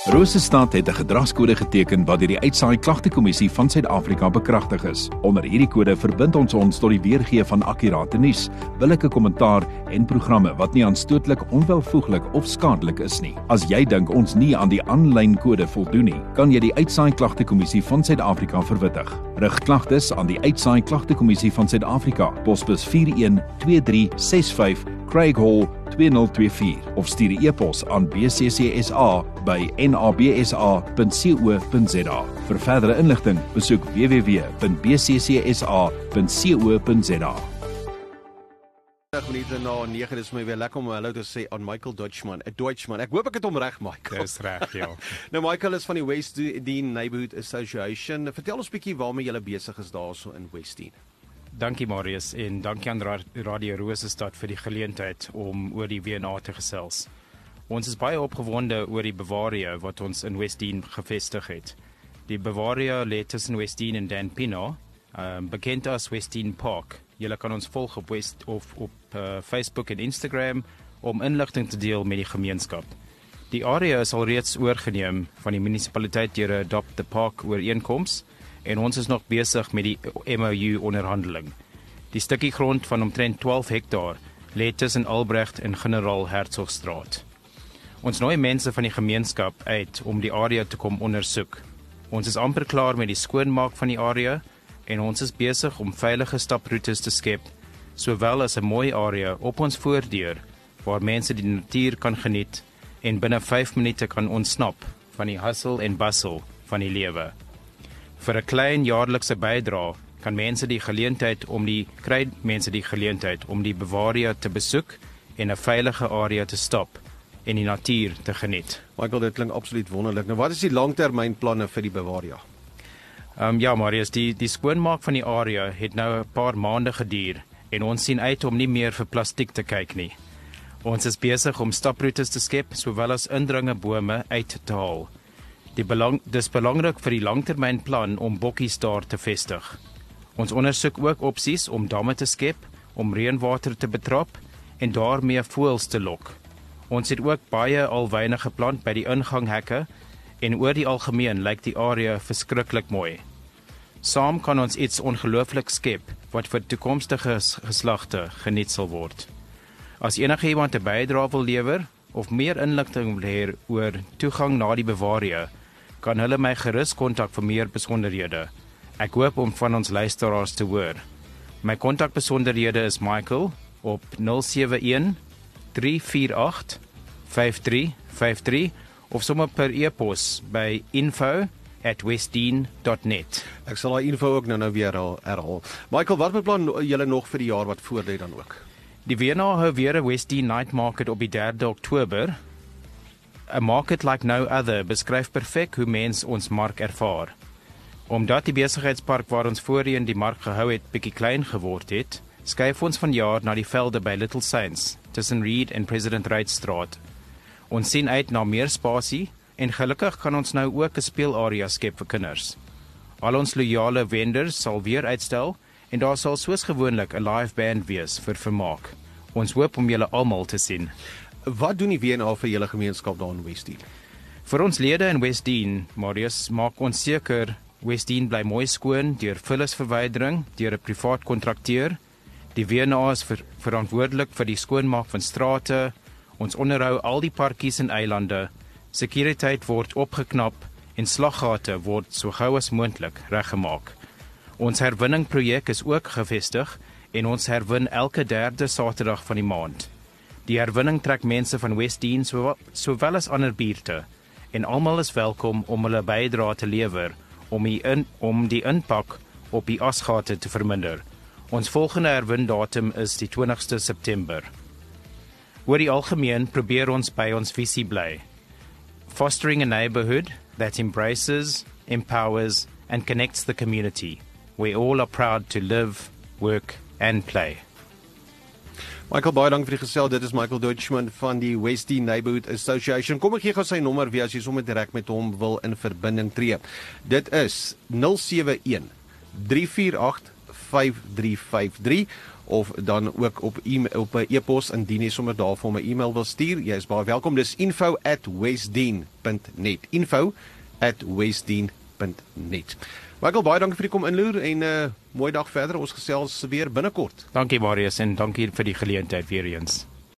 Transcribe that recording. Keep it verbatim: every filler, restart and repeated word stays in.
Rosestad het 'n gedragskode geteken wat deur die Uitsaai Klagtekommissie van Suid-Afrika bekragtig is. Onder hierdie kode verbind ons ons tot die weergee van akkurate nuus, billike kommentaar en programme wat nie aanstootlik, onwelvoeglik of skadelik is nie. As jy dink ons nie aan die aanlyn kode voldoen nie, kan jy die Uitsaai Klagtekommissie van Suid-Afrika verwittig. Rig klagtes aan die Uitsaai Klagtekommissie van Suid-Afrika, posbus vier een twee drie ses vyf, Craig Hall twee nul twee vier of stuur 'n e-pos aan b c c s a by n a b s a punt co punt z a. Vir verdere inligting, besoek w w w punt b c c s a punt co punt z a. minute na nege, dis my weer lekker om hallo te sê aan Michael Deutschmann, 'n Deutschmann. Ek hoop ek het hom reg, Michael. Dis reg, ja. Nou Michael is van die Westdene Neighbourhood Association. Vertel ons bietjie waarmee julle besig is daarso in Westdene. Dankie Marius en dankie aan Radio Rosestad vir die geleentheid om oor die W N A te gesels. Ons is baie opgewonde oor die Bavaria wat ons in Westdene gevestig het. Die Bavaria lê tussen Westdene en Dan Pienaar, um, bekend as Westdene Park. Julle kan ons volg op West of op uh, Facebook en Instagram om inligting te deel met die gemeenskap. Die area is alreeds oorgeneem van die munisipaliteit deur 'n Adopt the Park ooreenkoms en ons is nog besig met die M O U onderhandeling. Die stukkie grond van omtrent twaalf hektaar lê tussen Albrecht en Generaal Hertzogstraat. Ons nooi mense van die gemeenskap uit om die area te kom ondersoek. Ons is amper klaar met die skoonmaak van die area en ons is besig om veilige staproetes te skep, sowel as 'n mooi area op ons voordeur waar mense die natuur kan geniet en binne vyf minute kan ontsnap van die hustle en bustle van die lewe. Vir 'n klein jaarlikse bydrae kan mense die geleentheid om die kry mense die geleentheid om die Bavaria te besoek en 'n veilige area te stap en die natuur te geniet. Michael, dit klink absoluut wonderlik. Nou wat is die langtermynplanne vir die Bavaria? Um, ja, Marius, die, die skoonmaak van die area het nou 'n paar maande geduur en ons sien uit om nie meer vir plastiek te kyk nie. Ons is besig om staproetes te skep, sowel as indringe bome uit te haal. Die belang, dis belangrik vir die langtermynplan om bokkies daar te vestig. Ons ondersoek ook opsies om damme te skep, om reënwater te betrap en daarmee voëls te lok. Ons het ook baie alwyne geplant by die inganghekke en oor die algemeen lyk die area verskriklik mooi. Saam kan ons iets ongelooflik skep wat vir toekomstige geslagte geniet sal word. As enige iemand 'n bydrae wil lewer of meer inligting wil hê oor toegang na die Bavaria, kan hulle my gerus kontak vir meer besonderhede. Ek hoop om van ons luisteraars te hoor. My kontakbesonderhede is Michael op nul sewe een drie vier agt vyf drie vyf drie of sommer per e-pos by info at westdene dot net. Ek sal daai info ook nou nou weer herhaal. Michael, wat beplan julle nog vir die jaar wat voor lê dan ook? Die W N A hou weer 'n Westdene Night Market op die derde Oktober. A market like no other beskryf perfek hoe mens ons mark ervaar. Omdat die besigheidspark waar ons voorheen die mark gehou het bietjie klein geword het, skuif ons vanjaar na die velde by Little Saints, tussen Reed en President Wrightstraat. Ons sien uit na meer spasie en gelukkig kan ons nou ook 'n speelarea skep vir kinders. Al ons loyale vendors sal weer uitstel en daar sal soos gewoonlik 'n live band wees vir vermaak. Ons hoop om julle almal te sien. Wat doen die W N A vir julle gemeenskap daar in Westdene? Vir ons lede in Westdene, Marius, maak ons seker Westdene bly mooi skoon deur vullisverwydering deur 'n privaat kontrakteur. Die W N A is ver, verantwoordelik vir die skoonmaak van strate. Ons onderhou al die parkies en eilande. Sekuriteit word opgeknap en slaggate word so gou as moontlik reggemaak. Ons herwinningprojek is ook gevestig en ons herwin elke derde Saterdag van die maand. Die herwinning trek mense van Westdene sowel, sowel as ander buurte en almal is welkom om hulle bydrae te lewer om die, in, om die impak op die asgate te verminder. Ons volgende herwindatum is die twintigste September. Oor die algemeen probeer ons by ons visie bly. Fostering a neighborhood that embraces, empowers and connects the community, where all are proud to live, work and play. Michael, baie dank vir die gesel. Dit is Michael Deutschmann van die Westdene Neighbourhood Association. Kom ek gee gou sy nommer weer as jy sommer direk met hom wil in verbinding tree. Dit is nul sewe een drie vier agt vyf drie vyf drie of dan ook op e op 'n e-pos indien jy sommer daar vir my e-mail wil stuur. Jy is baie welkom. Dis info at westdene punt net. info at westdene punt net. Michael, baie dankie vir die kom inloer en 'n uh, mooi dag verder. Ons gesels weer binnekort. Dankie Marius en dankie vir die geleentheid weer eens.